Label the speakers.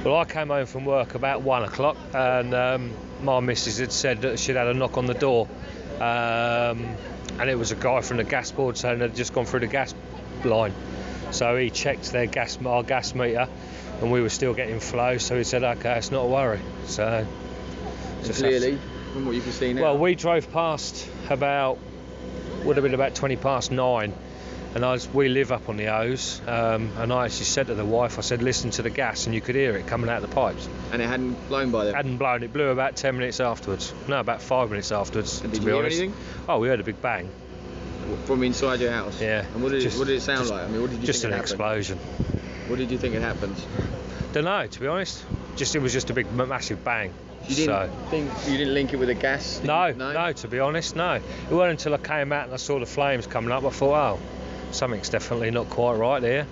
Speaker 1: Well, I came home from work about 1 o'clock, and my missus had said that she'd had a knock on the door, and it was a guy from the gas board saying they'd just gone through the gas line. So he checked our gas meter, and we were still getting flow. So he said, "Okay, it's not a worry." So
Speaker 2: clearly, from what you can see now.
Speaker 1: Well, we drove past would have been about 20 past 9. And we live up on the Ouse, and I actually said to the wife, I said, listen to the gas, and you could hear it coming out of the pipes.
Speaker 2: And it hadn't blown by then?
Speaker 1: Hadn't blown. It blew about 10 minutes afterwards. No, about 5 minutes afterwards,
Speaker 2: and
Speaker 1: to
Speaker 2: did
Speaker 1: be
Speaker 2: you
Speaker 1: honest.
Speaker 2: Hear anything?
Speaker 1: Oh, we heard a big bang.
Speaker 2: From inside your house?
Speaker 1: Yeah.
Speaker 2: And what did it sound like? I mean, what did you
Speaker 1: just
Speaker 2: think
Speaker 1: an
Speaker 2: happened?
Speaker 1: explosion.
Speaker 2: What did you think had happened?
Speaker 1: Don't know, to be honest. It was just a big, massive bang.
Speaker 2: You didn't link it with a gas?
Speaker 1: No, to be honest, no. It wasn't until I came out and I saw the flames coming up, I thought, oh, something's definitely not quite right here.